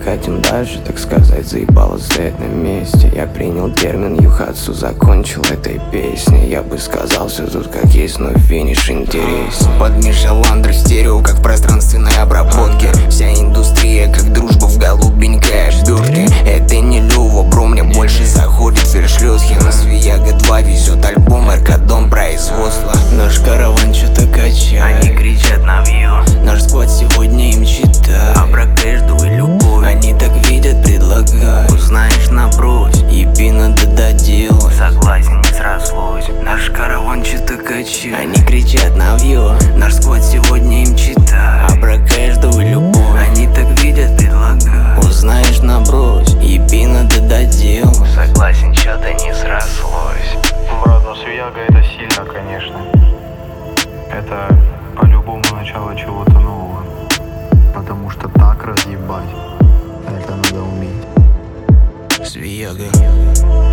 хотим дальше, так сказать, заебало стоять на месте. Я принял термин юхатсу, закончил этой песней. Я бы сказал, все тут как есть, но финиш интересней. Подмешал андер стерео, как в пространственной обработке. Вся индустрия, как дружба в голубенькой обертке. Это не Лёва, бро, мне больше заходит вершлёзки. На Свияга 2 везет альбом, РК-дом производства. Наш караван что-то качает, Они кричат на вью. наш сквад сегодня им читает. Абракэжду и любовь. Они так видят, предлагают. Узнаешь, набрось. Епи надо доделать. Согласен, не срослось. Наш караван что-то качает. Они кричат на вью, Наш сквад сегодня им читает. абракэжду и любовь. Они так видят, предлагают. Узнаешь, набрось. Епи надо доделать. Согласен, что-то не срослось. Брат, ну Свияга это сильно, конечно. Это по-любому начало чего-то нового. Потому что так разъебать, это надо уметь. Свияга.